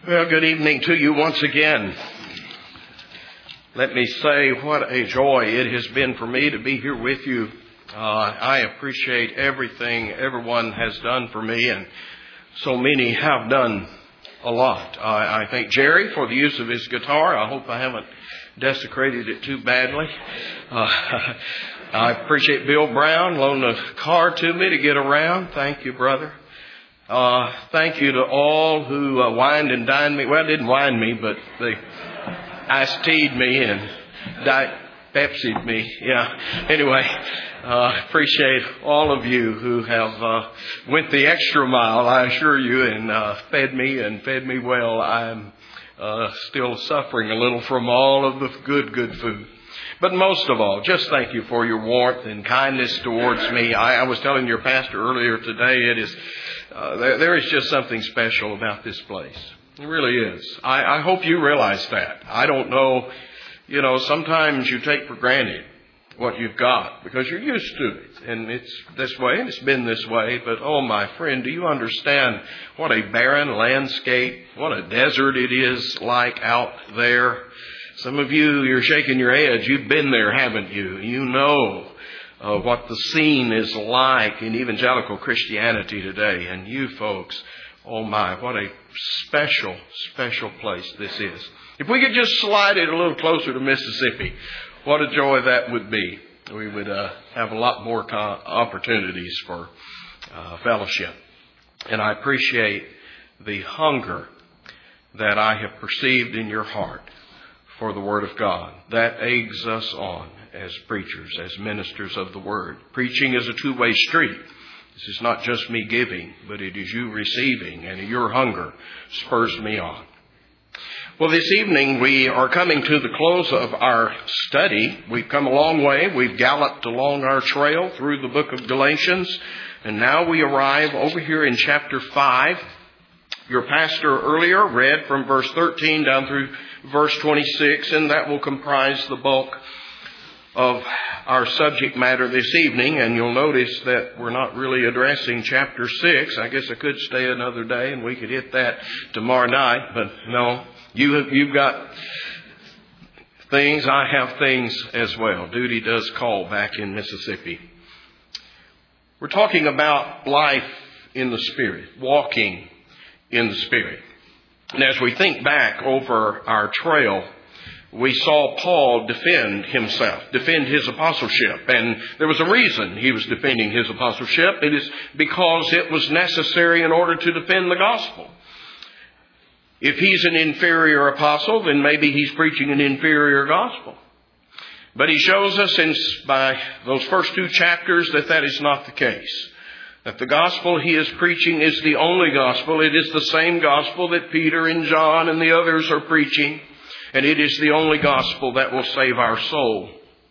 Well, good evening to you once again. Let me say what a joy it has been for me to be here with you. I appreciate everything everyone has done for me, and so many have done a lot. I thank Jerry for the use of his guitar. I hope I haven't desecrated it too badly. I appreciate Bill Brown loaning a car to me to get around. Thank you, brother. Thank you to all who wined and dined me. Well, didn't wine me, but they iced tea'd me and Pepsi'd me. Yeah. Anyway, appreciate all of you who have went the extra mile, I assure you, and fed me well. I'm still suffering a little from all of the good food. But most of all, just thank you for your warmth and kindness towards me. I was telling your pastor earlier today, it is there is just something special about this place. It really is. I hope you realize that. I don't know, sometimes you take for granted what you've got because you're used to it. And it's this way and it's been this way. But, oh, my friend, do you understand what a barren landscape, what a desert it is like out there? Some of you, you're shaking your heads. You've been there, haven't you? You know what the scene is like in evangelical Christianity today. And you folks, oh my, what a special place this is. If we could just slide it a little closer to Mississippi, what a joy that would be. We would have a lot more opportunities for fellowship. And I appreciate the hunger that I have perceived in your heart for the Word of God. That eggs us on as preachers, as ministers of the Word. Preaching is a two-way street. This is not just me giving, but it is you receiving, and your hunger spurs me on. Well, this evening we are coming to the close of our study. We've come a long way. We've galloped along our trail through the book of Galatians, and now we arrive over here in chapter 5. Your pastor earlier read from verse 13 down through verse 26, and that will comprise the bulk of our subject matter this evening. And you'll notice that we're not really addressing chapter 6. I guess I could stay another day and we could hit that tomorrow night, but no, you've got things. I have things as well. Duty does call back in Mississippi. We're talking about life in the Spirit, walking in the Spirit. And as we think back over our trail, we saw Paul defend himself, defend his apostleship. And there was a reason he was defending his apostleship. It is because it was necessary in order to defend the gospel. If he's an inferior apostle, then maybe he's preaching an inferior gospel. But he shows us by those first two chapters that is not the case. That the gospel he is preaching is the only gospel. It is the same gospel that Peter and John and the others are preaching. And it is the only gospel that will save our soul.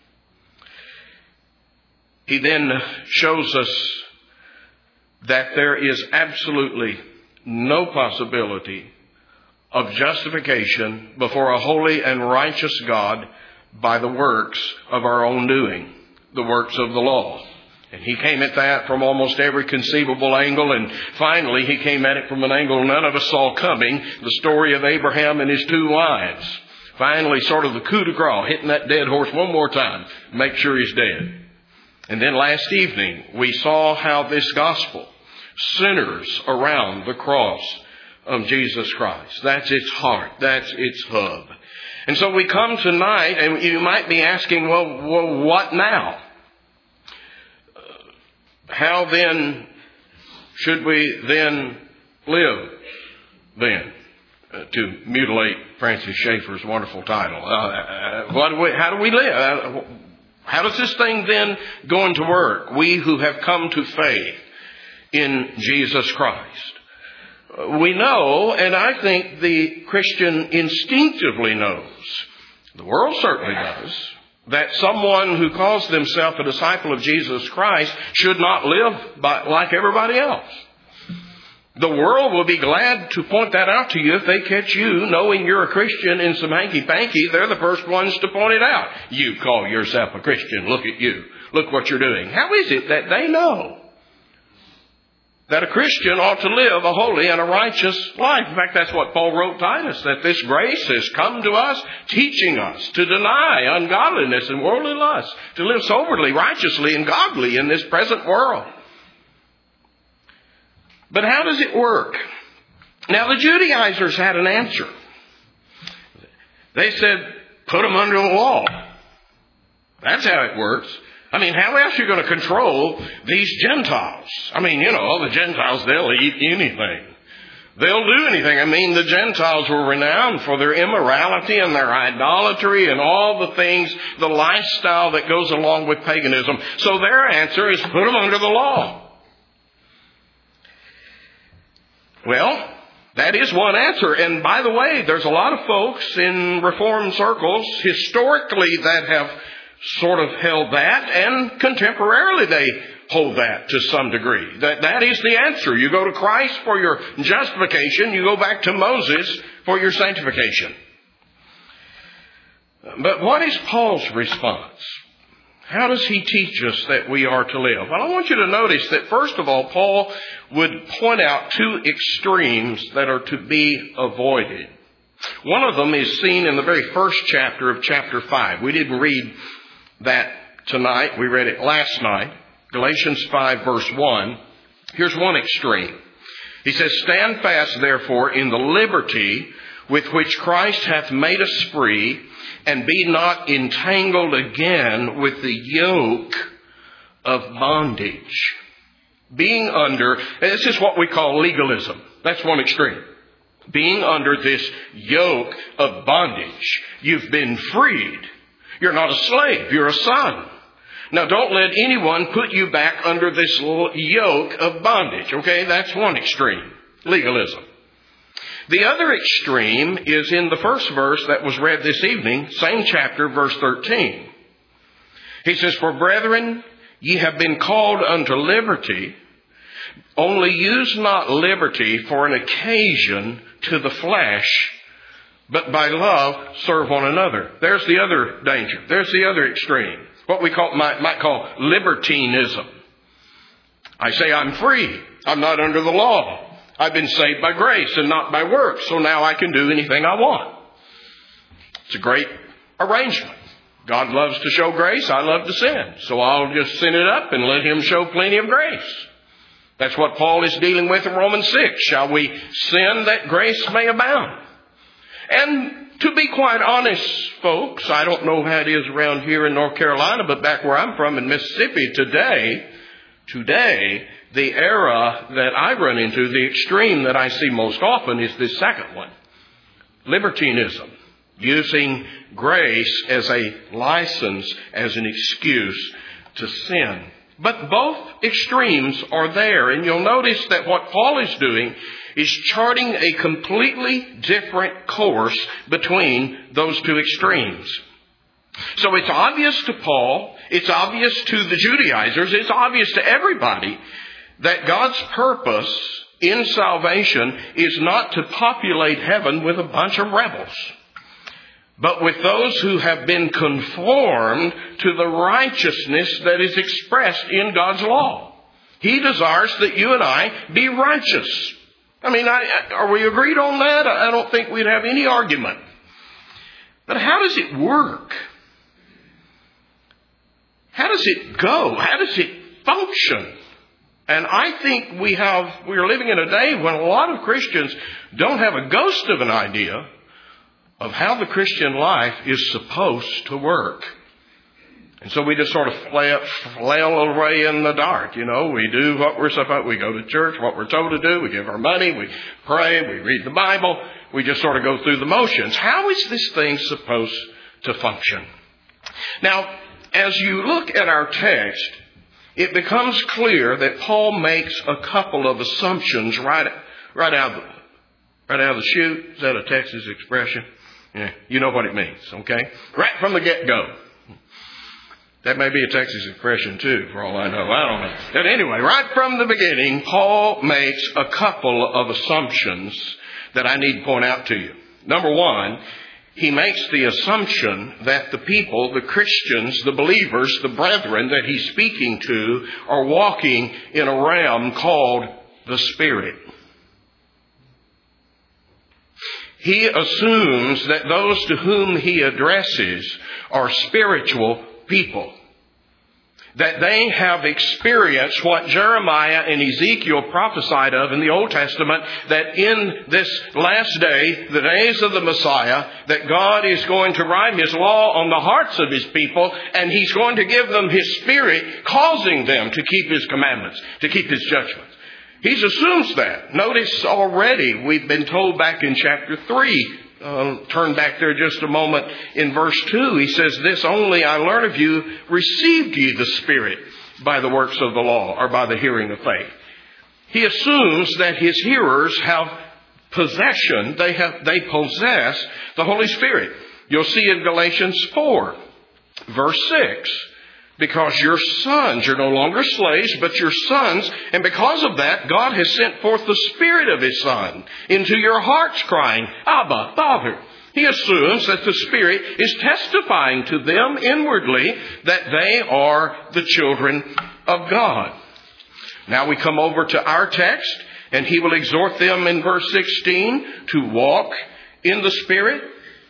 He then shows us that there is absolutely no possibility of justification before a holy and righteous God by the works of our own doing, the works of the law. And he came at that from almost every conceivable angle. And finally, he came at it from an angle none of us saw coming. The story of Abraham and his two wives. Finally, sort of the coup de grace, hitting that dead horse one more time. Make sure he's dead. And then last evening, we saw how this gospel centers around the cross of Jesus Christ. That's its heart. That's its hub. And so we come tonight, and you might be asking, well, what now? How then should we then live then? To mutilate Francis Schaeffer's wonderful title. How do we live? How does this thing then go into work? We who have come to faith in Jesus Christ. We know, and I think the Christian instinctively knows, the world certainly does, that someone who calls themselves a disciple of Jesus Christ should not live like everybody else. The world will be glad to point that out to you if they catch you knowing you're a Christian in some hanky-panky. They're the first ones to point it out. You call yourself a Christian. Look at you. Look what you're doing. How is it that they know? that a Christian ought to live a holy and a righteous life. In fact, that's what Paul wrote Titus, that this grace has come to us, teaching us to deny ungodliness and worldly lust, to live soberly, righteously, and godly in this present world. But how does it work? Now, the Judaizers had an answer. They said, put them under the law. That's how it works. I mean, how else are you going to control these Gentiles? I mean, the Gentiles, they'll eat anything. They'll do anything. I mean, the Gentiles were renowned for their immorality and their idolatry and all the things, the lifestyle that goes along with paganism. So their answer is put them under the law. Well, that is one answer. And by the way, there's a lot of folks in Reformed circles historically that have sort of held that, and contemporarily they hold that to some degree. That is the answer. You go to Christ for your justification. You go back to Moses for your sanctification. But what is Paul's response? How does he teach us that we are to live? Well, I want you to notice that, first of all, Paul would point out two extremes that are to be avoided. One of them is seen in the very first chapter of chapter 5. We didn't read that tonight. We read it last night. Galatians 5 verse 1. Here's one extreme. He says, stand fast therefore in the liberty with which Christ hath made us free, and be not entangled again with the yoke of bondage. Being under, this is what we call legalism. That's one extreme. Being under this yoke of bondage. You've been freed. You're not a slave. You're a son. Now, don't let anyone put you back under this yoke of bondage. Okay, that's one extreme. Legalism. The other extreme is in the first verse that was read this evening, same chapter, verse 13. He says, for brethren, ye have been called unto liberty, only use not liberty for an occasion to the flesh, but by love serve one another. There's the other danger. There's the other extreme. What we might call libertinism. I say I'm free. I'm not under the law. I've been saved by grace and not by works. So now I can do anything I want. It's a great arrangement. God loves to show grace. I love to sin. So I'll just sin it up and let Him show plenty of grace. That's what Paul is dealing with in Romans 6. Shall we sin that grace may abound? And to be quite honest, folks, I don't know how it is around here in North Carolina, but back where I'm from in Mississippi today, the era that I run into, the extreme that I see most often is this second one. Libertinism. Using grace as a license, as an excuse to sin. But both extremes are there. And you'll notice that what Paul is doing is charting a completely different course between those two extremes. So it's obvious to Paul, it's obvious to the Judaizers, it's obvious to everybody that God's purpose in salvation is not to populate heaven with a bunch of rebels, but with those who have been conformed to the righteousness that is expressed in God's law. He desires that you and I be righteous. I mean, are we agreed on that? I don't think we'd have any argument. But how does it work? How does it go? How does it function? And I think we're living in a day when a lot of Christians don't have a ghost of an idea of how the Christian life is supposed to work. And so we just sort of flail away in the dark. We do what we're supposed to. We go to church, what we're told to do. We give our money. We pray. We read the Bible. We just sort of go through the motions. How is this thing supposed to function? Now, as you look at our text, it becomes clear that Paul makes a couple of assumptions right out of the chute. Is that a Texas expression? Yeah, you know what it means, okay? Right from the get-go. That may be a Texas expression too, for all I know. I don't know. But anyway, right from the beginning, Paul makes a couple of assumptions that I need to point out to you. Number one, he makes the assumption that the people, the Christians, the believers, the brethren that he's speaking to are walking in a realm called the Spirit. He assumes that those to whom he addresses are spiritual people. That they have experienced what Jeremiah and Ezekiel prophesied of in the Old Testament, that in this last day, the days of the Messiah, that God is going to write His law on the hearts of His people, and He's going to give them His Spirit, causing them to keep His commandments, to keep His judgments. He assumes that. Notice already we've been told back in chapter 3, turn back there just a moment in verse 2. He says, "This only I learn of you, received ye the Spirit by the works of the law," or by the hearing of faith. He assumes that his hearers have possession. They possess the Holy Spirit. You'll see in Galatians 4, verse 6. "Because your sons, you're no longer slaves, but your sons, and because of that, God has sent forth the Spirit of His Son into your hearts, crying, Abba, Father." He assumes that the Spirit is testifying to them inwardly that they are the children of God. Now we come over to our text, and he will exhort them in verse 16 to walk in the Spirit.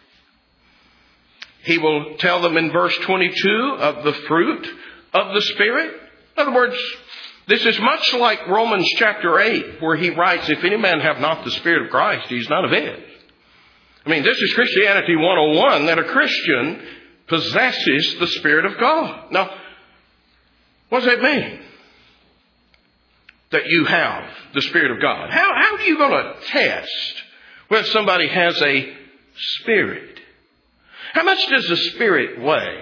He will tell them in verse 22 of the fruit of the Spirit. In other words, this is much like Romans chapter 8, where he writes, "If any man have not the Spirit of Christ, he's none of his." I mean, this is Christianity 101, that a Christian possesses the Spirit of God. Now, what does that mean? That you have the Spirit of God. How are you going to test whether somebody has a spirit? How much does the Spirit weigh?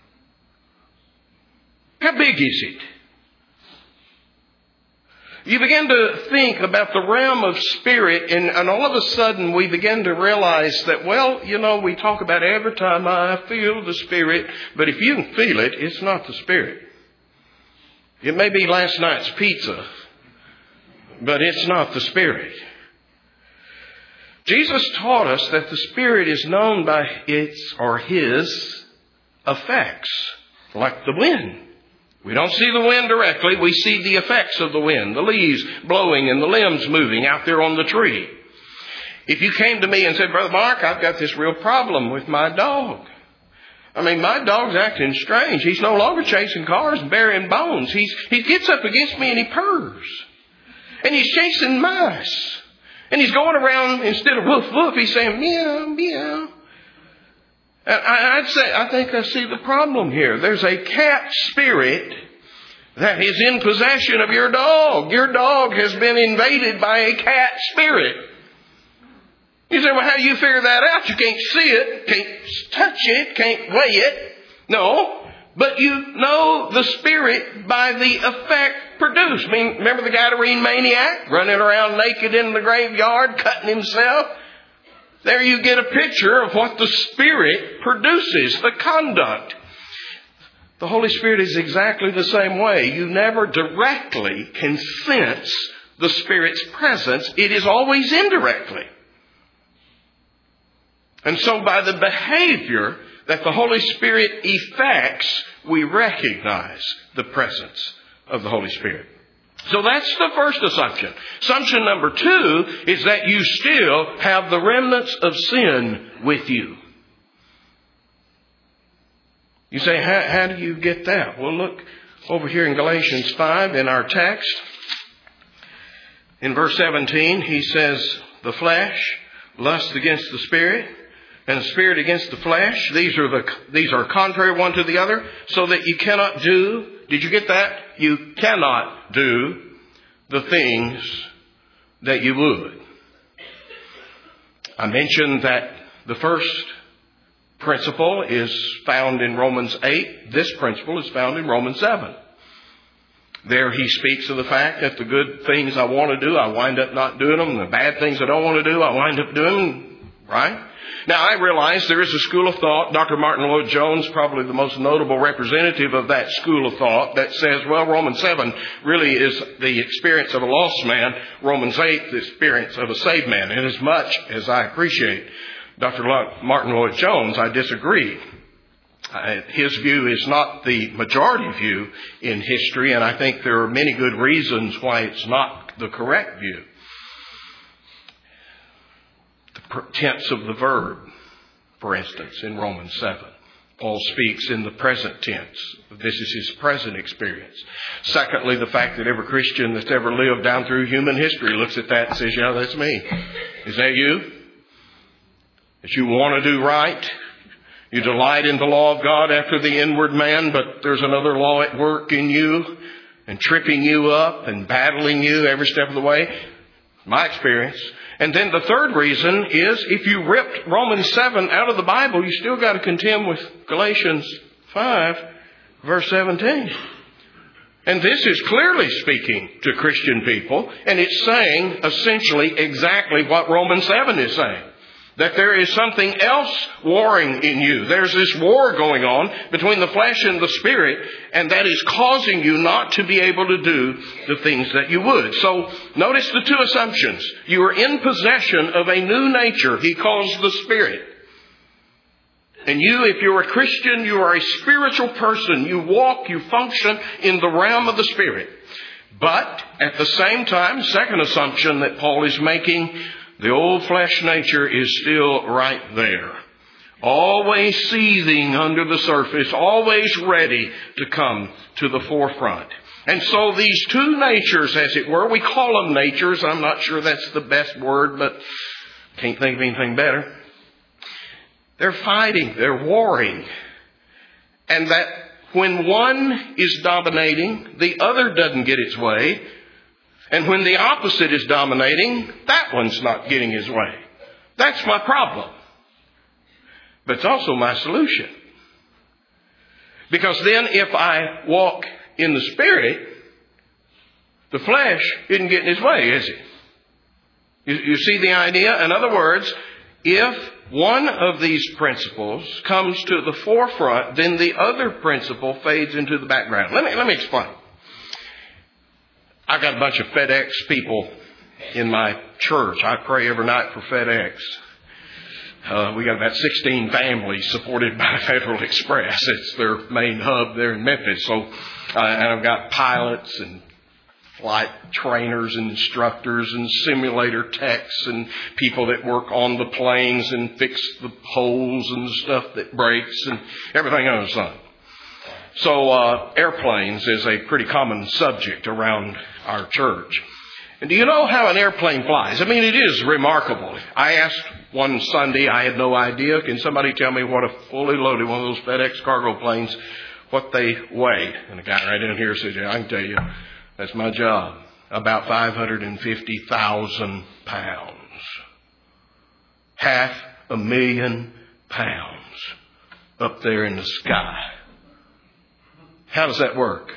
How big is it? You begin to think about the realm of spirit, and all of a sudden we begin to realize that, well, we talk about every time I feel the Spirit, but if you can feel it, it's not the Spirit. It may be last night's pizza, but it's not the Spirit. Jesus taught us that the Spirit is known by its or His effects, like the wind. We don't see the wind directly. We see the effects of the wind, the leaves blowing and the limbs moving out there on the tree. If you came to me and said, "Brother Mark, I've got this real problem with my dog. I mean, my dog's acting strange. He's no longer chasing cars and burying bones. He gets up against me and he purrs. And he's chasing mice. And he's going around, instead of woof woof, he's saying meow, meow." I'd say, I think I see the problem here. There's a cat spirit that is in possession of your dog. Your dog has been invaded by a cat spirit. You say, "Well, how do you figure that out? You can't see it, can't touch it, can't weigh it." No, but you know the spirit by the effect produced. I mean, remember the Gadarene maniac running around naked in the graveyard, cutting himself? There you get a picture of what the Spirit produces, the conduct. The Holy Spirit is exactly the same way. You never directly can sense the Spirit's presence. It is always indirectly. And so by the behavior that the Holy Spirit effects, we recognize the presence of the Holy Spirit. So that's the first assumption. Assumption number 2 is that you still have the remnants of sin with you. You say, how do you get that? Well, look over here in Galatians 5 in our text. In verse 17, he says, "The flesh lusts against the Spirit, and the Spirit against the flesh. These are contrary one to the other, so that you cannot do," did you get that? You cannot do the things that you would. I mentioned that the first principle is found in Romans 8. This principle is found in Romans 7. There he speaks of the fact that the good things I want to do, I wind up not doing them. The bad things I don't want to do, I wind up doing them. Right? Now, I realize there is a school of thought, Dr. Martin Lloyd-Jones, probably the most notable representative of that school of thought, that says, well, Romans 7 really is the experience of a lost man. Romans 8, the experience of a saved man. And as much as I appreciate Dr. Martin Lloyd-Jones, I disagree. His view is not the majority view in history, and I think there are many good reasons why it's not the correct view. The tense of the verb, for instance, in Romans 7. Paul speaks in the present tense. This is his present experience. Secondly, the fact that every Christian that's ever lived down through human history looks at that and says, yeah, that's me. Is that you? That you want to do right? You delight in the law of God after the inward man, but there's another law at work in you and tripping you up and battling you every step of the way? My experience. And then the third reason is if you ripped Romans 7 out of the Bible, you still got to contend with Galatians 5, verse 17. And this is clearly speaking to Christian people, and it's saying essentially exactly what Romans 7 is saying. That there is something else warring in you. There's this war going on between the flesh and the spirit, and that is causing you not to be able to do the things that you would. So notice the two assumptions. You are in possession of a new nature he calls the Spirit. And you, if you're a Christian, you are a spiritual person. You walk, you function in the realm of the Spirit. But at the same time, second assumption that Paul is making, the old flesh nature is still right there. Always seething under the surface, always ready to come to the forefront. And so these two natures, as it were, we call them natures. I'm not sure that's the best word, but can't think of anything better. They're fighting, they're warring. And that when one is dominating, the other doesn't get its way. And when the opposite is dominating, that one's not getting his way. That's my problem. But it's also my solution. Because then if I walk in the Spirit, the flesh isn't getting his way, is it? You see the idea? In other words, if one of these principles comes to the forefront, then the other principle fades into the background. Let me explain. I've got a bunch of FedEx people in my church. I pray every night for FedEx. We got about 16 families supported by Federal Express. It's their main hub there in Memphis. So, and I've got pilots and flight trainers and instructors and simulator techs and people that work on the planes and fix the holes and the stuff that breaks and everything under the sun. So airplanes is a pretty common subject around our church. And do you know how an airplane flies? I mean, it is remarkable. I asked one Sunday, I had no idea. Can somebody tell me what a fully loaded one of those FedEx cargo planes, what they weigh? And the guy right in here said, yeah, I can tell you. That's my job. About 550,000 pounds. 500,000 pounds up there in the sky. How does that work?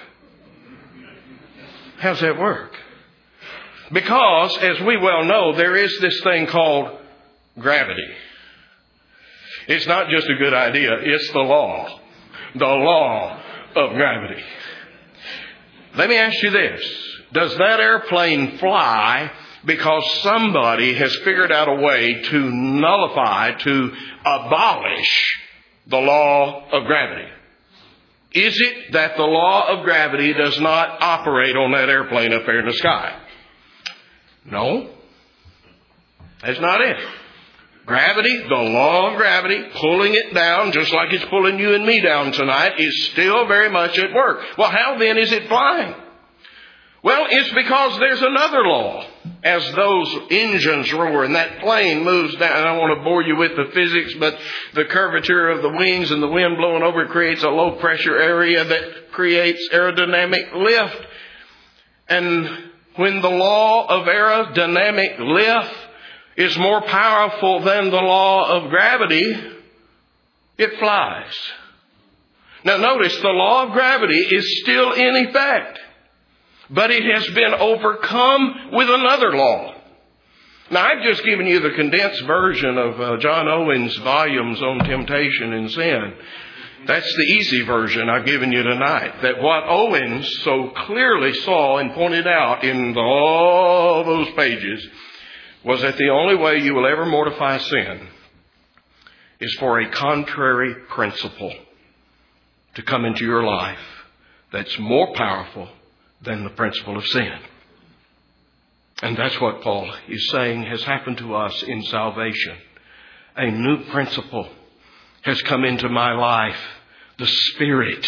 How does that work? Because, as we well know, there is this thing called gravity. It's not just a good idea. It's the law. The law of gravity. Let me ask you this. Does that airplane fly because somebody has figured out a way to nullify, to abolish the law of gravity? Is it that the law of gravity does not operate on that airplane up there in the sky? No. That's not it. Gravity, the law of gravity, pulling it down just like it's pulling you and me down tonight, is still very much at work. Well, how then is it flying? Well, it's because there's another law. As those engines roar and that plane moves down, I don't want to bore you with the physics, but the curvature of the wings and the wind blowing over it creates a low pressure area that creates aerodynamic lift. And when the law of aerodynamic lift is more powerful than the law of gravity, it flies. Now notice, the law of gravity is still in effect, but it has been overcome with another law. Now, I've just given you the condensed version of John Owen's volumes on temptation and sin. That's the easy version I've given you tonight. That what Owen so clearly saw and pointed out in all those pages was that the only way you will ever mortify sin is for a contrary principle to come into your life that's more powerful than the principle of sin. And that's what Paul is saying has happened to us in salvation. A new principle has come into my life, the Spirit.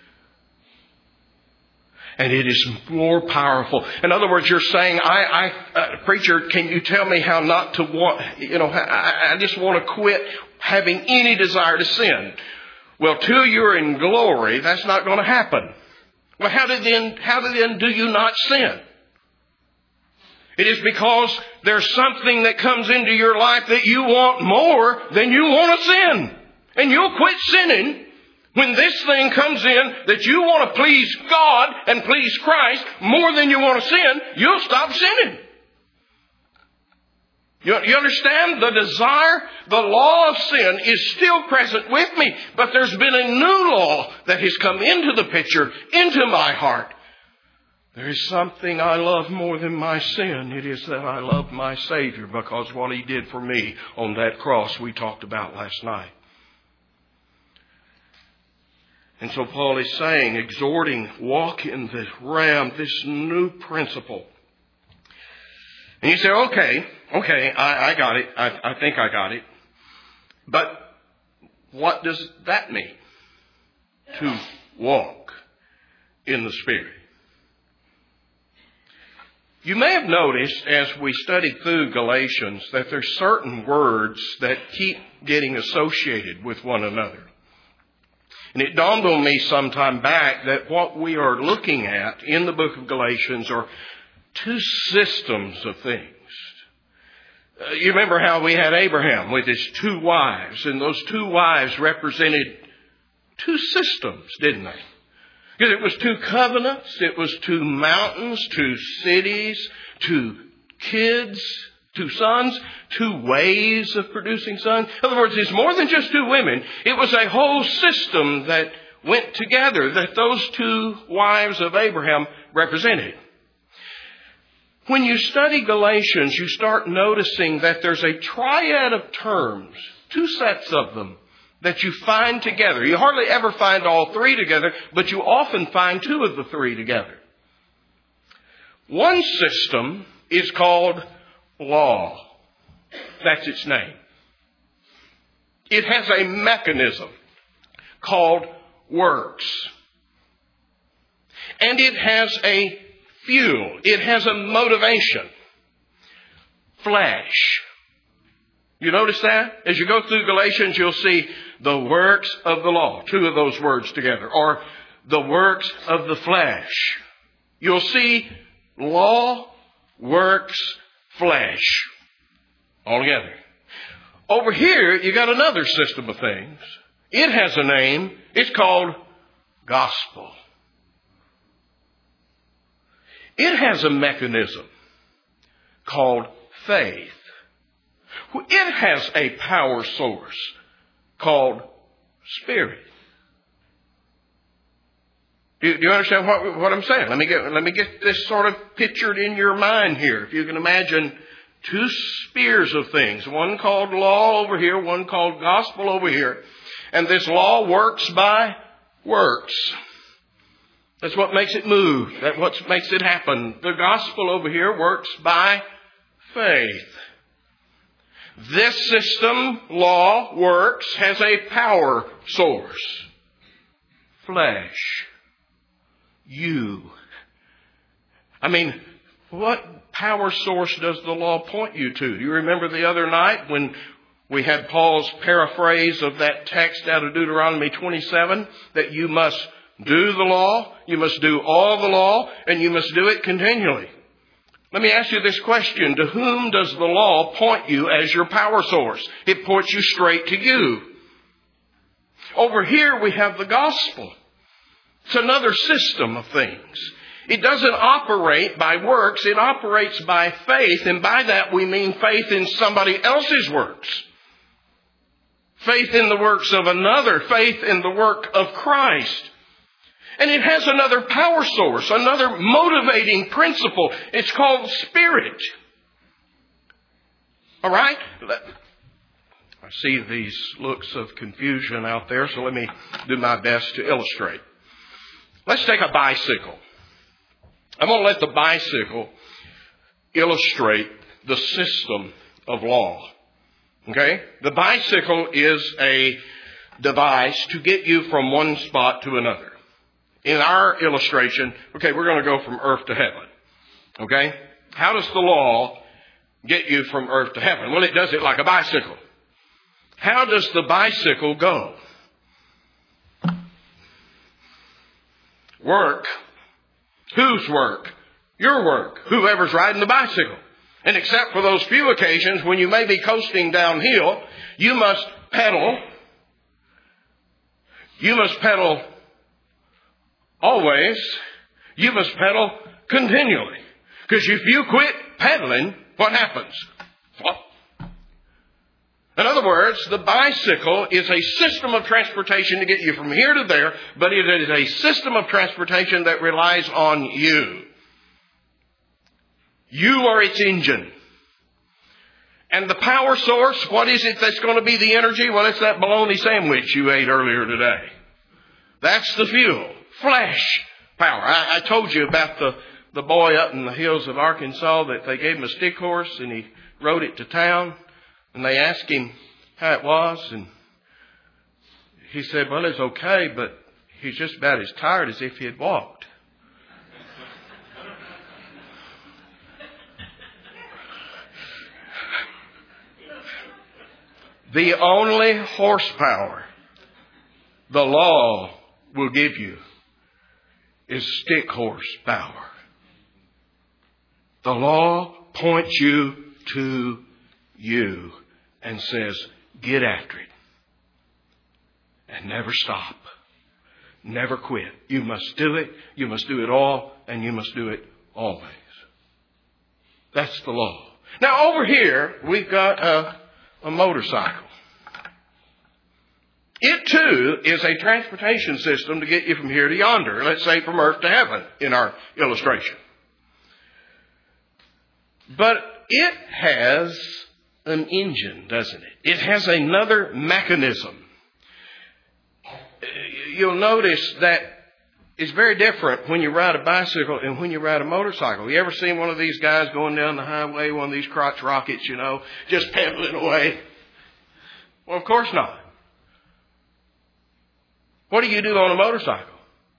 And it is more powerful. In other words, you're saying, preacher, can you tell me how not to want, I just want to quit having any desire to sin. Well, till you're in glory, that's not going to happen. Well, how then do you not sin? It is because there's something that comes into your life that you want more than you want to sin. And you'll quit sinning when this thing comes in that you want to please God and please Christ more than you want to sin. You'll stop sinning. You understand? The desire, the law of sin is still present with me. But there's been a new law that has come into the picture, into my heart. There is something I love more than my sin. It is that I love my Savior because what He did for me on that cross we talked about last night. And so Paul is saying, exhorting, walk in this realm, this new principle. And you say, okay, I got it. I think I got it. But what does that mean? To walk in the Spirit. You may have noticed as we studied through Galatians that there's certain words that keep getting associated with one another. And it dawned on me some time back that what we are looking at in the book of Galatians are two systems of things. You remember how we had Abraham with his two wives, and those two wives represented two systems, didn't they? Because it was two covenants, it was two mountains, two cities, two kids, two sons, two ways of producing sons. In other words, it's more than just two women. It was a whole system that went together that those two wives of Abraham represented. When you study Galatians, you start noticing that there's a triad of terms, two sets of them, that you find together. You hardly ever find all three together, but you often find two of the three together. One system is called law. That's its name. It has a mechanism called works. And it has a fuel. It has a motivation. Flesh. You notice that? As you go through Galatians, you'll see the works of the law. Two of those words together. Or the works of the flesh. You'll see law, works, flesh. All together. Over here, you got another system of things. It has a name. It's called gospel. It has a mechanism called faith. It has a power source called Spirit. Do you understand what I'm saying? Let me get this sort of pictured in your mind here. If you can imagine two spheres of things. One called law over here, one called gospel over here. And this law works by works. That's what makes it move. That's what makes it happen. The gospel over here works by faith. This system, law, works, has a power source. Flesh. You. I mean, what power source does the law point you to? You remember the other night when we had Paul's paraphrase of that text out of Deuteronomy 27, that you must do the law, you must do all the law, and you must do it continually. Let me ask you this question. To whom does the law point you as your power source? It points you straight to you. Over here we have the gospel. It's another system of things. It doesn't operate by works, it operates by faith, and by that we mean faith in somebody else's works. Faith in the works of another, faith in the work of Christ. And it has another power source, another motivating principle. It's called Spirit. All right? I see these looks of confusion out there, so let me do my best to illustrate. Let's take a bicycle. I'm going to let the bicycle illustrate the system of law. Okay? The bicycle is a device to get you from one spot to another. In our illustration, okay, we're going to go from earth to heaven. Okay? How does the law get you from earth to heaven? Well, it does it like a bicycle. How does the bicycle go? Work. Whose work? Your work. Whoever's riding the bicycle. And except for those few occasions when you may be coasting downhill, you must pedal. You must pedal always. You must pedal continually. Because if you quit pedaling, what happens? Flop. In other words, the bicycle is a system of transportation to get you from here to there, but it is a system of transportation that relies on you. You are its engine. And the power source, what is it that's going to be the energy? Well, it's that bologna sandwich you ate earlier today. That's the fuel. Flash power. I told you about the boy up in the hills of Arkansas that they gave him a stick horse and he rode it to town. And they asked him how it was. And he said, well, it's okay, but he's just about as tired as if he had walked. The only horsepower the law will give you is stick horsepower. The law points you to you and says, get after it. And never stop. Never quit. You must do it. You must do it all. And you must do it always. That's the law. Now over here, we've got a motorcycle. It too is a transportation system to get you from here to yonder. Let's say from earth to heaven in our illustration. But it has an engine, doesn't it? It has another mechanism. You'll notice that it's very different when you ride a bicycle and when you ride a motorcycle. You ever seen one of these guys going down the highway, one of these crotch rockets, just pedaling away? Well, of course not. What do you do on a motorcycle?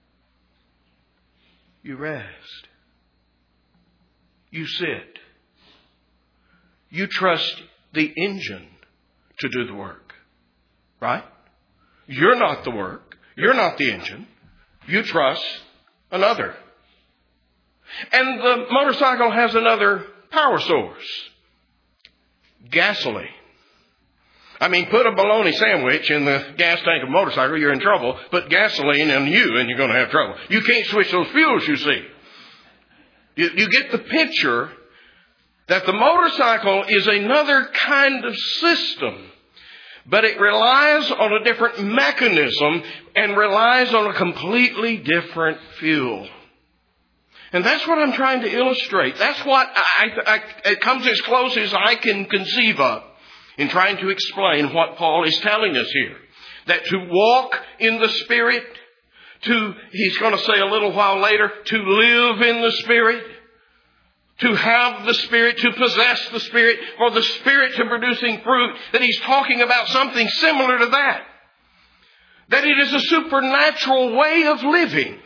You rest. You sit. You trust the engine to do the work. Right? You're not the work. You're not the engine. You trust another. And the motorcycle has another power source. Gasoline. Put a bologna sandwich in the gas tank of a motorcycle, you're in trouble. Put gasoline in you and you're going to have trouble. You can't switch those fuels, you see. You get the picture that the motorcycle is another kind of system, but it relies on a different mechanism and relies on a completely different fuel. And that's what I'm trying to illustrate. That's what it comes as close as I can conceive of in trying to explain what Paul is telling us here. That to walk in the Spirit, he's going to say a little while later, to live in the Spirit, to have the Spirit, to possess the Spirit, for the Spirit to producing fruit, that he's talking about something similar to that. That it is a supernatural way of living.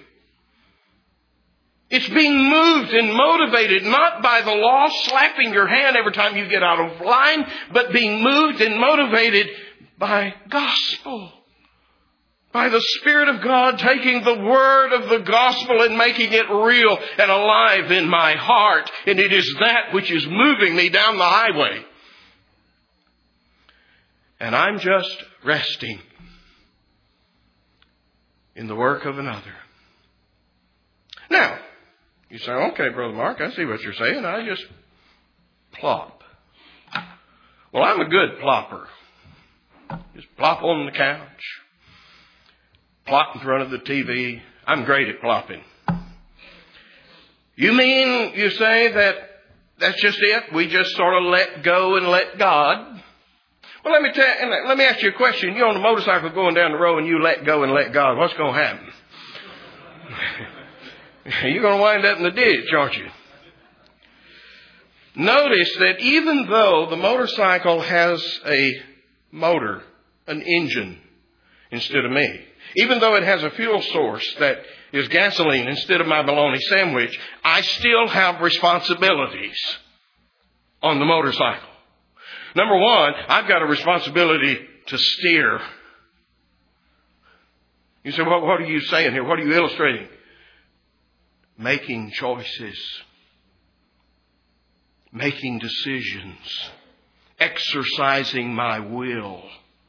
It's being moved and motivated not by the law slapping your hand every time you get out of line, but being moved and motivated by gospel. By the Spirit of God taking the word of the gospel and making it real and alive in my heart. And it is that which is moving me down the highway. And I'm just resting in the work of another. Now, you say, okay, Brother Mark, I see what you're saying. I just plop. Well, I'm a good plopper. Just plop on the couch. Plop in front of the TV. I'm great at plopping. You mean, you say, that that's just it? We just sort of let go and let God? Well, let me ask you a question. You're on a motorcycle going down the road and you let go and let God. What's going to happen? You're going to wind up in the ditch, aren't you? Notice that even though the motorcycle has a motor, an engine, instead of me, even though it has a fuel source that is gasoline instead of my bologna sandwich, I still have responsibilities on the motorcycle. Number one, I've got a responsibility to steer. You say, well, what are you saying here? What are you illustrating? Making choices. Making decisions. Exercising my will.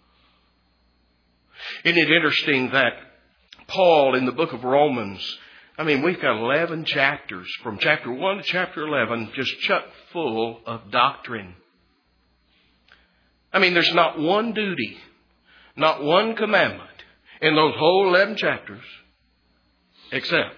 Isn't it interesting that Paul in the book of Romans, we've got 11 chapters from chapter 1 to chapter 11 just chock full of doctrine. There's not one duty, not one commandment in those whole 11 chapters except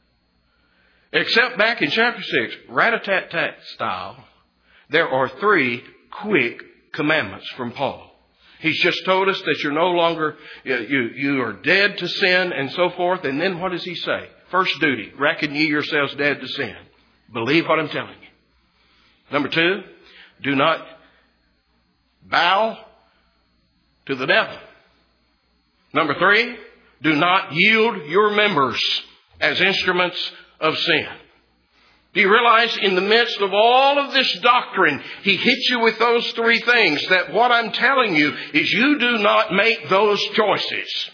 back in chapter 6, rat-a-tat-tat style, there are 3 quick commandments from Paul. He's just told us that you're no longer, you are dead to sin and so forth. And then what does he say? First duty, reckon ye yourselves dead to sin. Believe what I'm telling you. Number 2, do not bow to the devil. Number 3, do not yield your members as instruments of sin. Do you realize in the midst of all of this doctrine, he hits you with those 3 things, that what I'm telling you is you do not make those choices.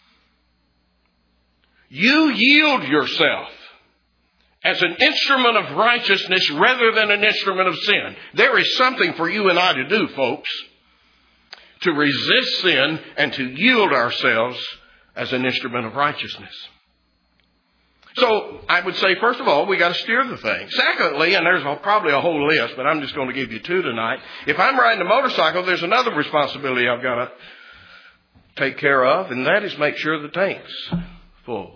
You yield yourself as an instrument of righteousness rather than an instrument of sin. There is something for you and I to do, folks, to resist sin and to yield ourselves as an instrument of righteousness. So I would say, first of all, we got to steer the thing. Secondly, and there's probably a whole list, but I'm just going to give you 2 tonight. If I'm riding a motorcycle, there's another responsibility I've got to take care of, and that is make sure the tank's full.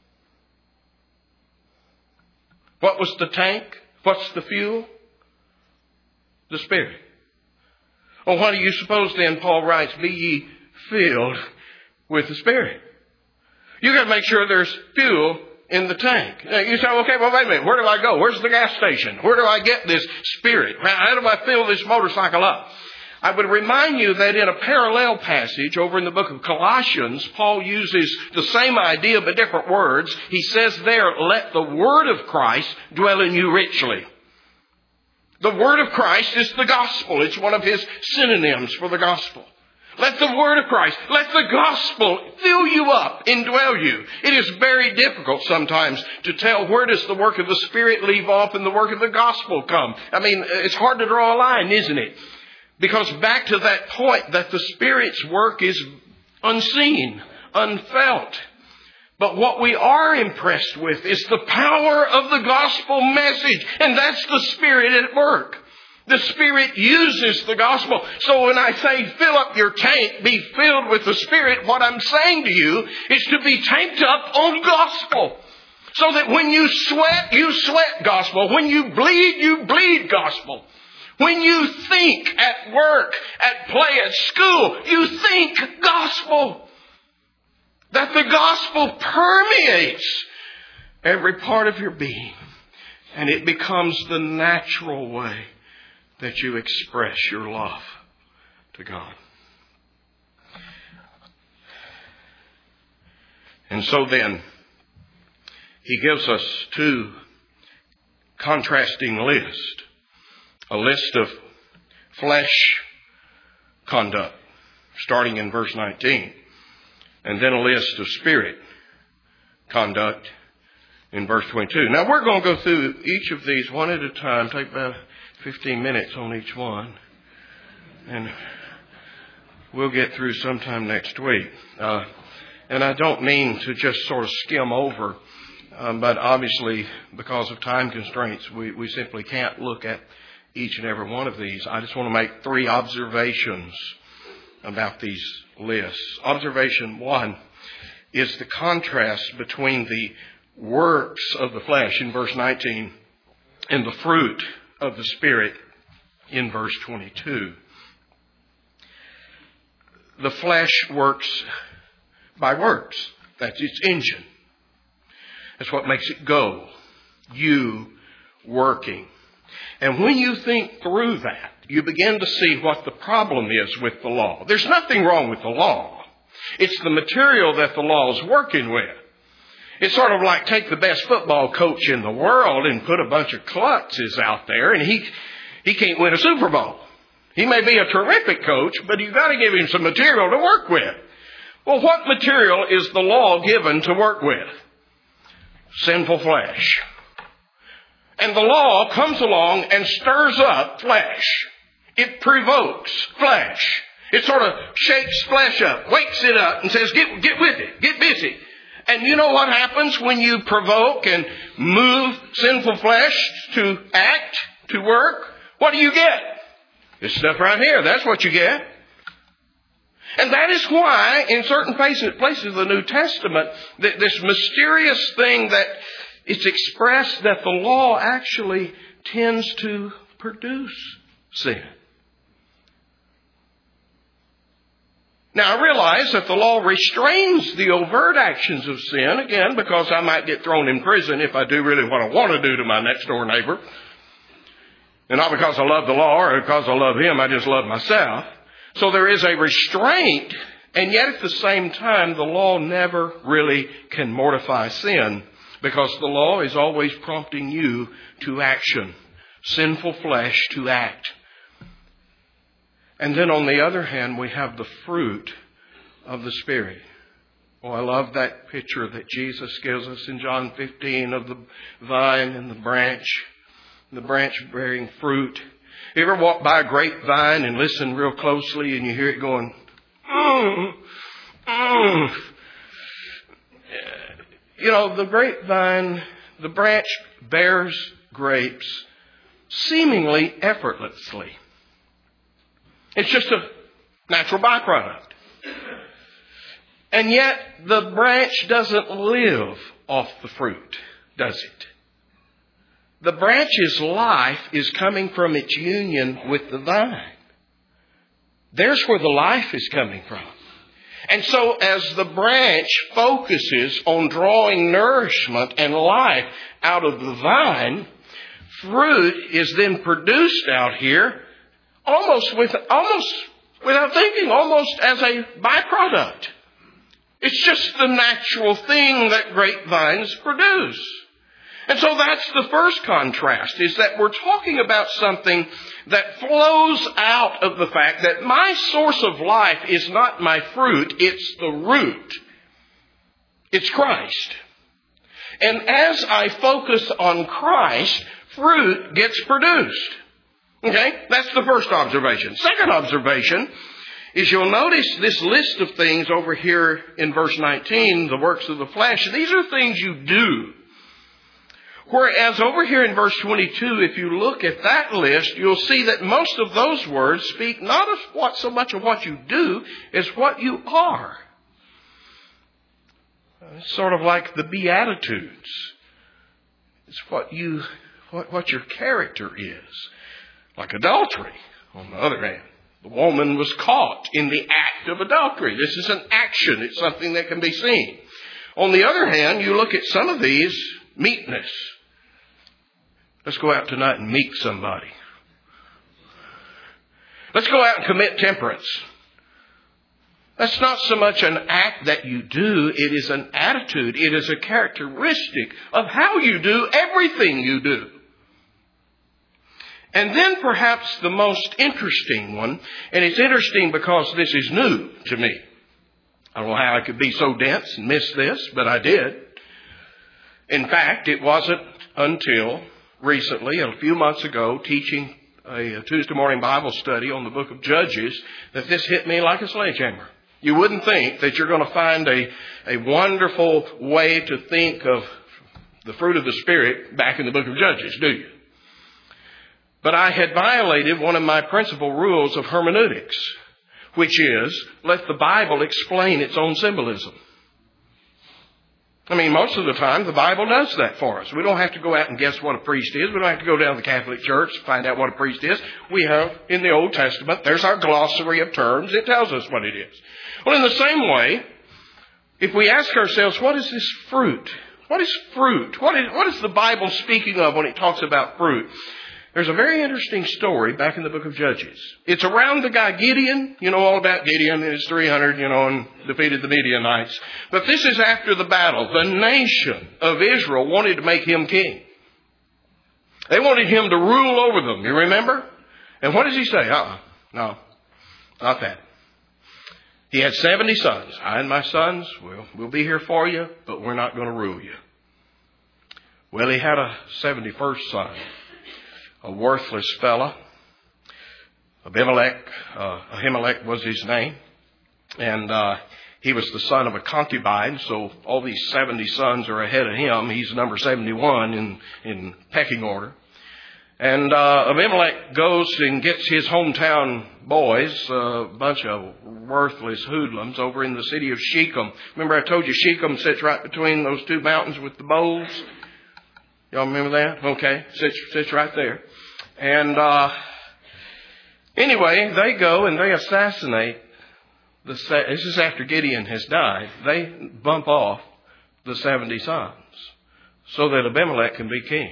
What was the tank? What's the fuel? The Spirit. Well, what do you suppose then Paul writes? Be ye filled with the Spirit. You got to make sure there's fuel in the tank. Now you say, okay, well, wait a minute. Where do I go? Where's the gas station? Where do I get this Spirit? How do I fill this motorcycle up? I would remind you that in a parallel passage over in the book of Colossians, Paul uses the same idea but different words. He says there, let the word of Christ dwell in you richly. The word of Christ is the gospel. It's one of his synonyms for the gospel. Let the word of Christ, let the gospel fill you up, indwell you. It is very difficult sometimes to tell where does the work of the Spirit leave off and the work of the gospel come. It's hard to draw a line, isn't it? Because back to that point that the Spirit's work is unseen, unfelt. But what we are impressed with is the power of the gospel message. And that's the Spirit at work. The Spirit uses the gospel. So when I say fill up your tank, be filled with the Spirit, what I'm saying to you is to be tanked up on gospel. So that when you sweat gospel. When you bleed gospel. When you think at work, at play, at school, you think gospel. That the gospel permeates every part of your being. And it becomes the natural way that you express your love to God. And so then, he gives us 2 contrasting lists. A list of flesh conduct, starting in verse 19. And then a list of spirit conduct in verse 22. Now we're going to go through each of these one at a time, take about 15 minutes on each one. And we'll get through sometime next week. And I don't mean to just sort of skim over, but obviously because of time constraints, we simply can't look at each and every one of these. I just want to make 3 observations about these lists. Observation 1 is the contrast between the works of the flesh in verse 19 and the fruit of the Spirit in verse 22. The flesh works by works. That's its engine. That's what makes it go. You working. And when you think through that, you begin to see what the problem is with the law. There's nothing wrong with the law. It's the material that the law is working with. It's sort of like take the best football coach in the world and put a bunch of klutzes out there, and he can't win a Super Bowl. He may be a terrific coach, but you've got to give him some material to work with. Well, what material is the law given to work with? Sinful flesh. And the law comes along and stirs up flesh. It provokes flesh. It sort of shakes flesh up, wakes it up, and says, get with it, get busy. And you know what happens when you provoke and move sinful flesh to act, to work? What do you get? This stuff right here, that's what you get. And that is why in certain places of the New Testament, this mysterious thing that it's expressed that the law actually tends to produce sin. Now, I realize that the law restrains the overt actions of sin, again, because I might get thrown in prison if I do really what I want to do to my next door neighbor. And not because I love the law or because I love him, I just love myself. So there is a restraint, and yet at the same time, the law never really can mortify sin, because the law is always prompting you to action, sinful flesh to act. And then on the other hand, we have the fruit of the Spirit. Oh, I love that picture that Jesus gives us in John 15 of the vine and the branch bearing fruit. You ever walk by a grapevine and listen real closely and you hear it going, You know, the grapevine, the branch bears grapes seemingly effortlessly. It's just a natural byproduct. And yet the branch doesn't live off the fruit, does it? The branch's life is coming from its union with the vine. There's where the life is coming from. And so as the branch focuses on drawing nourishment and life out of the vine, fruit is then produced out here almost without thinking, almost as a byproduct. It's just the natural thing that grapevines produce. And so that's the first contrast, is that we're talking about something that flows out of the fact that my source of life is not my fruit, it's the root. It's Christ. And as I focus on Christ, fruit gets produced. Okay? That's the first observation. Second observation is you'll notice this list of things over here in verse 19, the works of the flesh. These are things you do. Whereas over here in verse 22, if you look at that list, you'll see that most of those words speak not of so much of what you do as what you are. It's sort of like the Beatitudes. It's what your character is. Like adultery, on the other hand. The woman was caught in the act of adultery. This is an action. It's something that can be seen. On the other hand, you look at some of these, meekness. Let's go out tonight and meet somebody. Let's go out and commit temperance. That's not so much an act that you do. It is an attitude. It is a characteristic of how you do everything you do. And then perhaps the most interesting one, and it's interesting because this is new to me. I don't know how I could be so dense and miss this, but I did. In fact, it wasn't until recently, a few months ago, teaching a Tuesday morning Bible study on the book of Judges, that this hit me like a sledgehammer. You wouldn't think that you're going to find a wonderful way to think of the fruit of the Spirit back in the book of Judges, do you? But I had violated one of my principal rules of hermeneutics, which is, let the Bible explain its own symbolism. I mean, most of the time, the Bible does that for us. We don't have to go out and guess what a priest is. We don't have to go down to the Catholic Church to find out what a priest is. We have, in the Old Testament, there's our glossary of terms. It tells us what it is. Well, in the same way, if we ask ourselves, what is this fruit? What is fruit? What is the Bible speaking of when it talks about fruit? There's a very interesting story back in the book of Judges. It's around the guy Gideon. You know all about Gideon and his 300, and defeated the Midianites. But this is after the battle. The nation of Israel wanted to make him king. They wanted him to rule over them. You remember? And what does he say? No, not that. He had 70 sons. I and my sons, we'll be here for you, but we're not going to rule you. Well, he had a 71st son, a worthless fella. Ahimelech was his name. And he was the son of a concubine, so all these 70 sons are ahead of him. He's number 71 in pecking order. And Abimelech goes and gets his hometown boys, a bunch of worthless hoodlums, over in the city of Shechem. Remember I told you Shechem sits right between those two mountains with the bowls? Y'all remember that? Okay, sits right there. And anyway, they go and they assassinate. This is after Gideon has died. They bump off the 70 sons so that Abimelech can be king.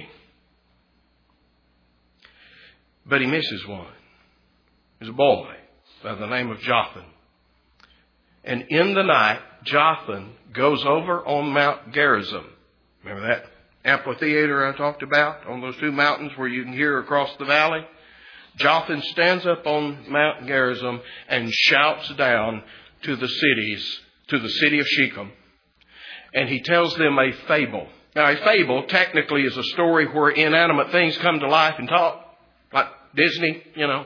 But he misses one. There's a boy by the name of Jotham. And in the night, Jotham goes over on Mount Gerizim. Remember that amphitheater I talked about on those two mountains where you can hear across the valley? Jotham stands up on Mount Gerizim and shouts down to the city of Shechem. And he tells them a fable. Now, a fable technically is a story where inanimate things come to life and talk. Like Disney,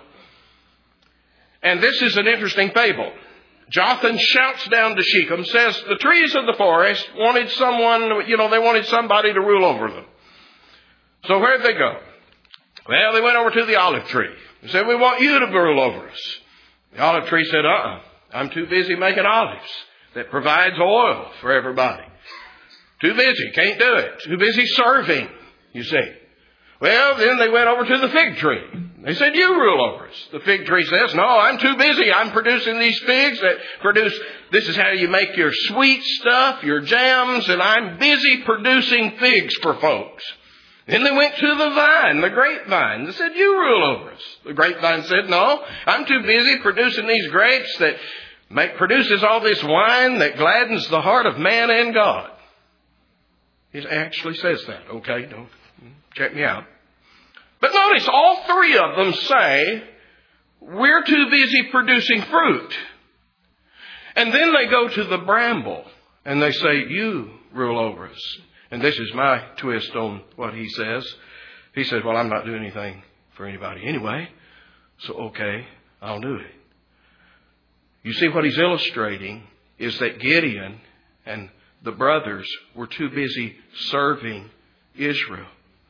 And this is an interesting fable. Jotham shouts down to Shechem, says the trees of the forest wanted someone, they wanted somebody to rule over them. So where'd they go? Well, they went over to the olive tree. They said, we want you to rule over us. The olive tree said, I'm too busy making olives that provides oil for everybody. Too busy, can't do it. Too busy serving, you see. Well, then they went over to the fig tree. They said, you rule over us. The fig tree says, no, I'm too busy. I'm producing these figs that produce, this is how you make your sweet stuff, your jams, and I'm busy producing figs for folks. Then they went to the vine, the grapevine. They said, you rule over us. The grapevine said, no, I'm too busy producing these grapes that produces all this wine that gladdens the heart of man and God. It actually says that. Okay, don't check me out. But notice, all three of them say, we're too busy producing fruit. And then they go to the bramble and they say, you rule over us. And this is my twist on what he says. He says, well, I'm not doing anything for anybody anyway. So, okay, I'll do it. You see, what he's illustrating is that Gideon and the brothers were too busy serving Israel.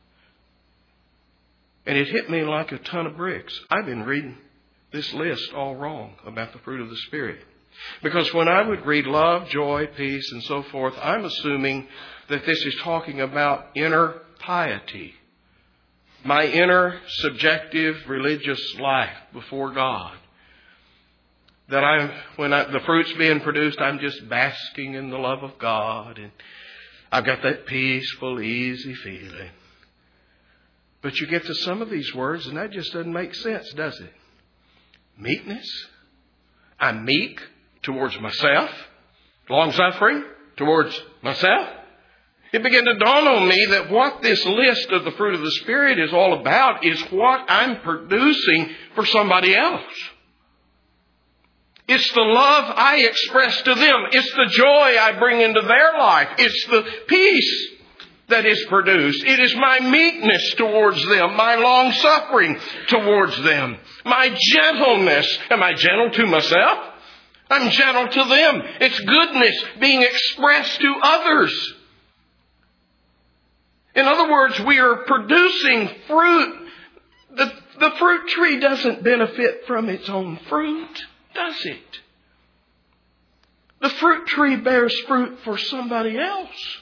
And it hit me like a ton of bricks. I've been reading this list all wrong about the fruit of the Spirit. Because when I would read love, joy, peace, and so forth, I'm assuming that this is talking about inner piety. My inner subjective religious life before God. That when the fruit's being produced, I'm just basking in the love of God. And I've got that peaceful, easy feeling. But you get to some of these words and that just doesn't make sense, does it? Meekness. I'm meek towards myself. Long-suffering towards myself. It began to dawn on me that what this list of the fruit of the Spirit is all about is what I'm producing for somebody else. It's the love I express to them. It's the joy I bring into their life. It's the peace that is produced. It is my meekness towards them, my long-suffering towards them, my gentleness. Am I gentle to myself? I'm gentle to them. It's goodness being expressed to others. In other words, we are producing fruit. The fruit tree doesn't benefit from its own fruit, does it? The fruit tree bears fruit for somebody else.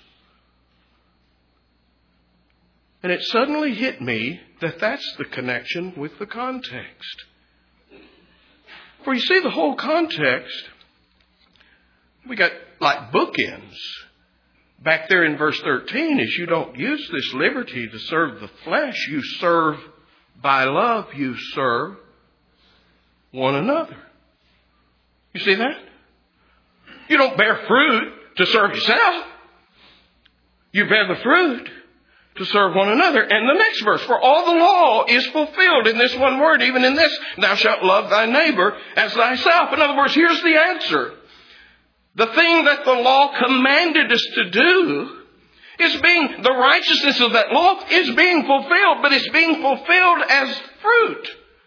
And it suddenly hit me that that's the connection with the context. For you see, the whole context, we got like bookends. Back there in verse 13 is you don't use this liberty to serve the flesh, you serve by love you serve one another. You see that? You don't bear fruit to serve yourself. You bear the fruit to serve one another. And the next verse, for all the law is fulfilled in this one word, even in this, thou shalt love thy neighbor as thyself. In other words, here's the answer. The thing that the law commanded us to do the righteousness of that law is being fulfilled, but it's being fulfilled as fruit,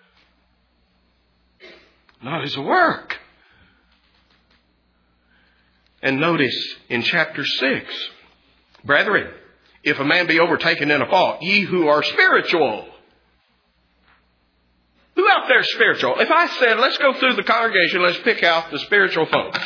not as a work. And notice in chapter 6, brethren, if a man be overtaken in a fault, ye who are spiritual. Who out there is spiritual? If I said, let's go through the congregation, let's pick out the spiritual folks.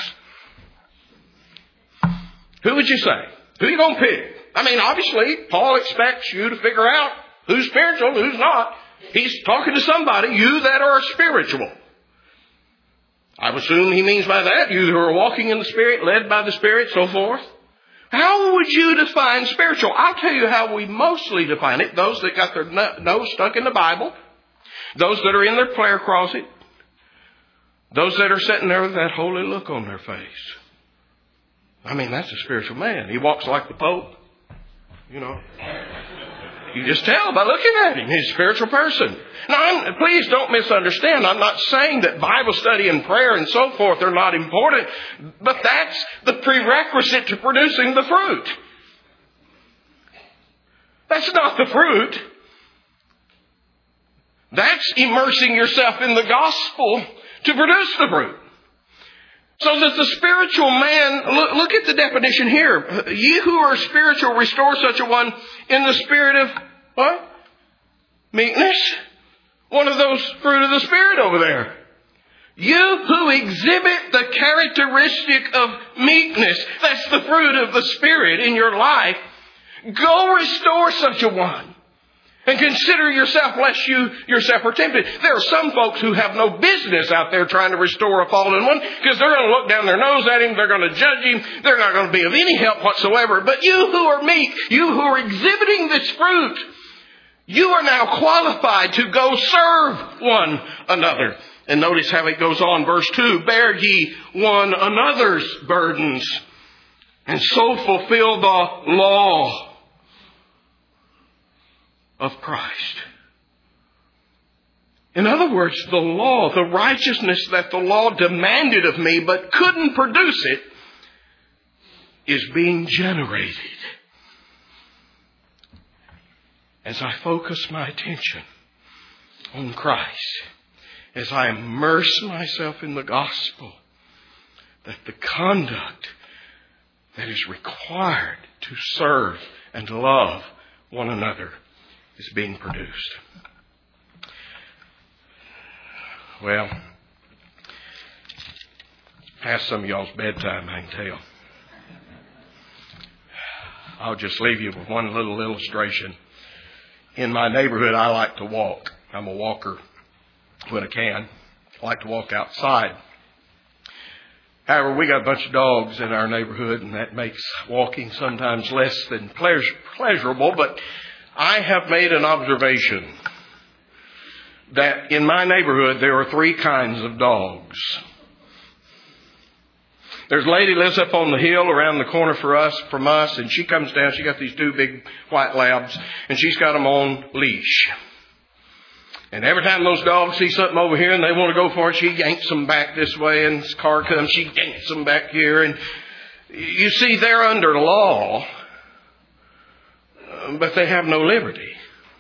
Who would you say? Who are you going to pick? I mean, obviously, Paul expects you to figure out who's spiritual, who's not. He's talking to somebody, you that are spiritual. I assume he means by that, you who are walking in the Spirit, led by the Spirit, so forth. How would you define spiritual? I'll tell you how we mostly define it. Those that got their nose stuck in the Bible. Those that are in their prayer closet. Those that are sitting there with that holy look on their face. I mean, that's a spiritual man. He walks like the Pope. You know. You just tell by looking at him. He's a spiritual person. Now, please don't misunderstand. I'm not saying that Bible study and prayer and so forth are not important. But that's the prerequisite to producing the fruit. That's not the fruit. That's immersing yourself in the gospel to produce the fruit. So that the spiritual man, look at the definition here. Ye who are spiritual, restore such a one in the spirit of what? Meekness. One of those fruit of the Spirit over there. You who exhibit the characteristic of meekness, that's the fruit of the Spirit in your life, go restore such a one. And consider yourself lest you yourself are tempted. There are some folks who have no business out there trying to restore a fallen one because they're going to look down their nose at him. They're going to judge him. They're not going to be of any help whatsoever. But you who are meek, you who are exhibiting this fruit, you are now qualified to go serve one another. And notice how it goes on. Verse 2, bear ye one another's burdens and so fulfill the law of Christ. In other words, the law, the righteousness that the law demanded of me but couldn't produce it, is being generated as I focus my attention on Christ, as I immerse myself in the gospel, that the conduct that is required to serve and love one another is being produced. Well, past some of y'all's bedtime, I can tell. I'll just leave you with one little illustration. In my neighborhood, I like to walk. I'm a walker when I can. I like to walk outside. However, we got a bunch of dogs in our neighborhood, and that makes walking sometimes less than pleasurable, but I have made an observation that in my neighborhood there are three kinds of dogs. There's a lady lives up on the hill around the corner from us, and she comes down. She got these two big white labs, and she's got them on leash. And every time those dogs see something over here and they want to go for it, she yanks them back this way, and this car comes, she yanks them back here. And you see, they're under law, but they have no liberty.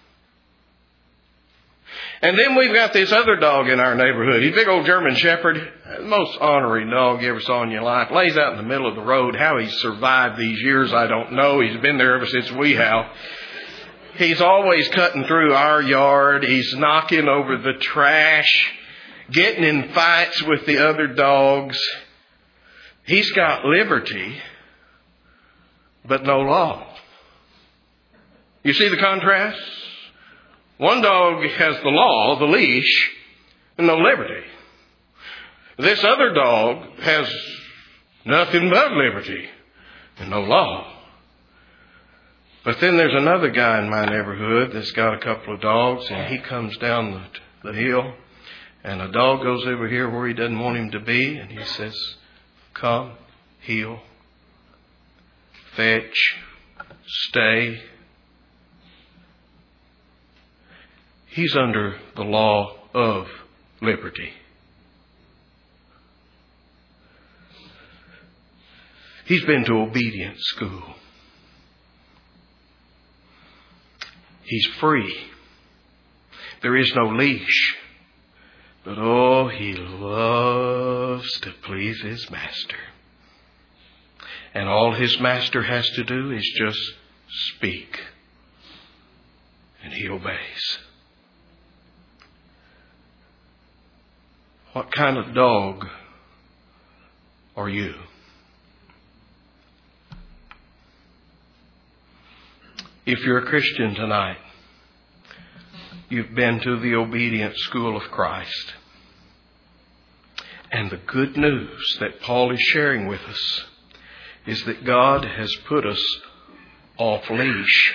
And then we've got this other dog in our neighborhood. He's a big old German Shepherd. The most ornery dog you ever saw in your life. Lays out in the middle of the road. How he's survived these years, I don't know. He's been there ever since we have. He's always cutting through our yard. He's knocking over the trash. Getting in fights with the other dogs. He's got liberty, but no law. You see the contrast? One dog has the law, the leash, and no liberty. This other dog has nothing but liberty and no law. But then there's another guy in my neighborhood that's got a couple of dogs, and he comes down the hill, and a dog goes over here where he doesn't want him to be, and he says, come, heel, fetch, stay. He's under the law of liberty. He's been to obedience school. He's free. There is no leash. But oh, he loves to please his master. And all his master has to do is just speak. And he obeys. What kind of dog are you? If you're a Christian tonight, you've been to the obedience school of Christ. And the good news that Paul is sharing with us is that God has put us off leash.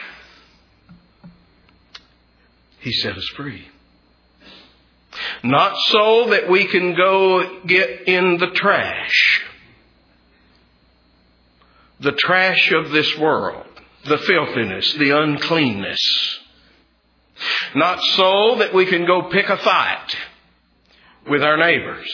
He set us free. Not so that we can go get in the trash. The trash of this world. The filthiness, the uncleanness. Not so that we can go pick a fight with our neighbors.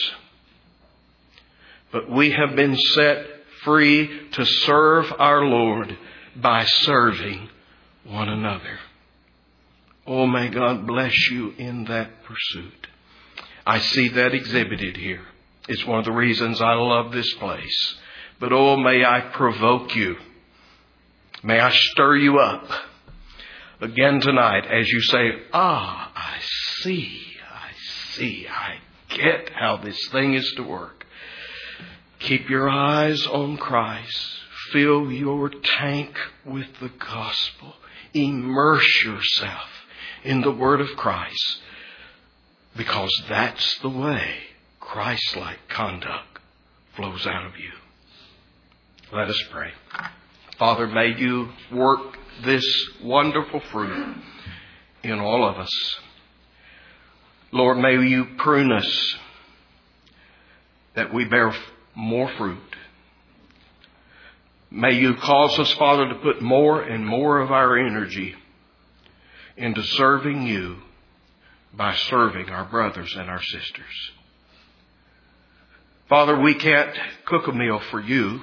But we have been set free to serve our Lord by serving one another. Oh, may God bless you in that pursuit. I see that exhibited here. It's one of the reasons I love this place. But oh, may I provoke you. May I stir you up again tonight as you say, I see, I get how this thing is to work. Keep your eyes on Christ. Fill your tank with the gospel. Immerse yourself in the Word of Christ, because that's the way Christ-like conduct flows out of you. Let us pray. Father, may you work this wonderful fruit in all of us. Lord, may you prune us that we bear more fruit. May you cause us, Father, to put more and more of our energy into serving you by serving our brothers and our sisters. Father, we can't cook a meal for you,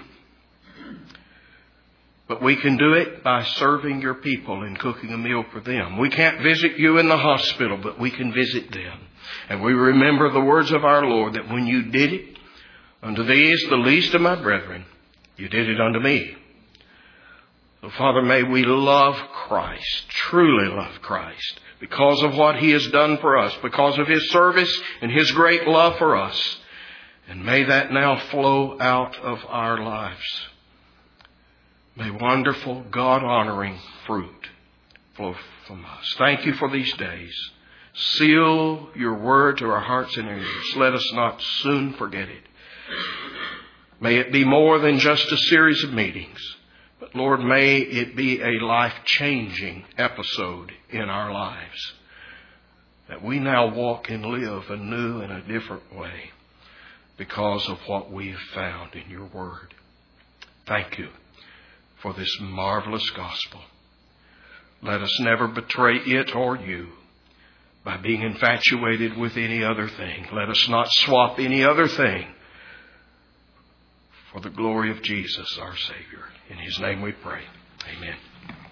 but we can do it by serving your people and cooking a meal for them. We can't visit you in the hospital, but we can visit them. And we remember the words of our Lord that when you did it unto these, the least of my brethren, you did it unto me. So, Father, may we love Christ, truly love Christ, because of what He has done for us, because of His service and His great love for us. And may that now flow out of our lives. May wonderful, God-honoring fruit flow from us. Thank you for these days. Seal your word to our hearts and ears. Let us not soon forget it. May it be more than just a series of meetings. But Lord, may it be a life-changing episode in our lives. That we now walk and live anew in a different way because of what we have found in your word. Thank you for this marvelous gospel. Let us never betray it or you by being infatuated with any other thing. Let us not swap any other thing for the glory of Jesus, our Savior. In His name we pray. Amen.